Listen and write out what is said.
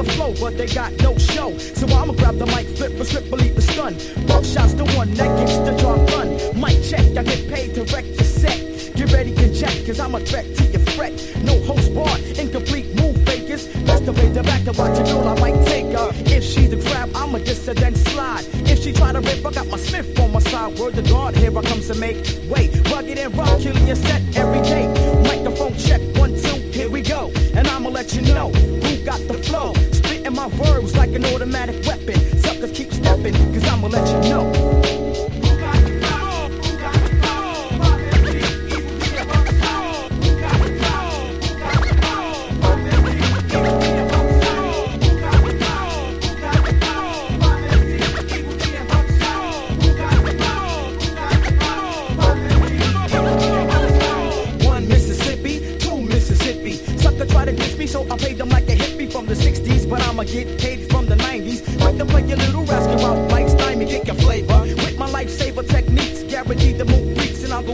flow, but they got no show. So I'ma grab the mic, flip a strip, believe the stun. Buckshot's the one that gets the job done. Mic check, I get paid to wreck the set. Get ready to check, cause I'm a threat to your fret. No host bar, incomplete move fakers. Best to play the back to watch a girl, I might take her. If she's a crab, I'ma diss her, then slide. If she try to rip, I got my Smith on my side. Word to God, here I comes to make way. Rugged and rough, killing your set every day. Microphone check, 1, 2, here we go. And I'ma let you know who got the flow. Spitting my verbs like an automatic weapon. Suckers keep stepping, cause I'ma let you know. So I paid them like a hippie from the 60s, but I'ma get paid from the 90s. Like to play your little rascal out like Stymie, kick your flavor. With my lifesaver tech